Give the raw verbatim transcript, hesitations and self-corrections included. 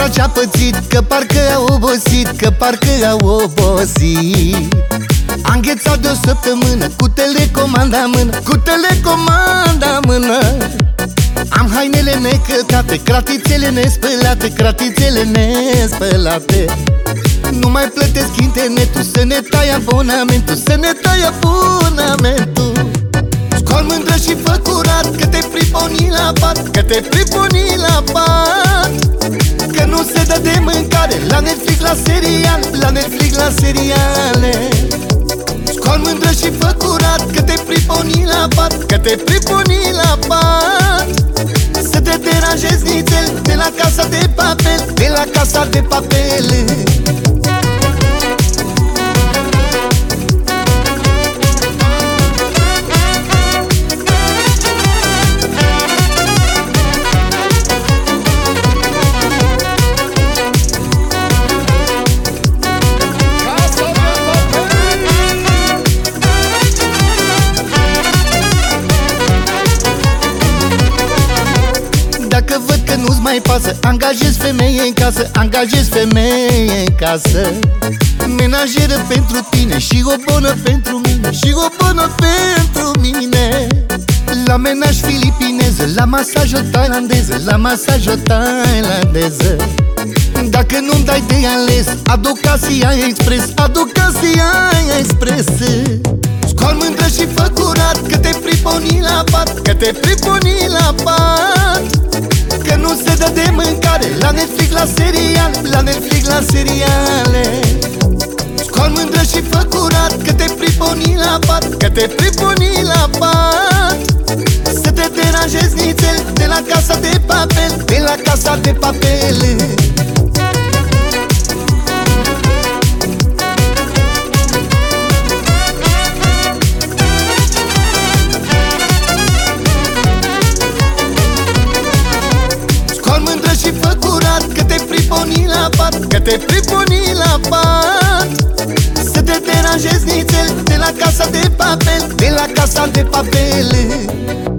ce-a pățit, că parcă a obosit, că parcă a obosit. Am înghețat de o săptămână, cu telecomanda în mână, cu telecomanda în mână. Am hainele necătate, cratițele nespălate, cratițele nespălate. Nu mai plătesc internetul, să ne tai abonamentul, să ne tai abonamentul. Scol mândră și fă curat, că te priponi la pat, că te priponi la pat. Că nu se dă de mâncare la Netflix, la serial, la Netflix, la seriale. Scol mândră și fă curat, că te priponi la pat, că te priponi la pat. Să te deranjezi nițel de la casa de papel, de la casa de papel. Dacă văd că nu-ți mai pasă, angajez femeie în casă, angajez femeie în casă. Menajeră pentru tine și o bună pentru mine, și o bună pentru mine. La menaj filipineză, la masaj o thailandeză, la masaj o thailandeză. Dacă nu-mi dai de ales, aduc Asia Express, aduc Asia Express. Scol mândră și fă curat, că te priponi la pat, că te priponi la pat. Că nu se dă de mâncare la Netflix, la serial, la Netflix, la seriale. Scol mândră și fă curat, că te priponi la pat, că te priponi la pat. Să te deranjezi nițel de la casa de papel, de la casa de papel. Și fă curat, că te priponi la pat, că te priponi la pat. Să te deranjezi nițel de la casa de papel, de la casa de papel.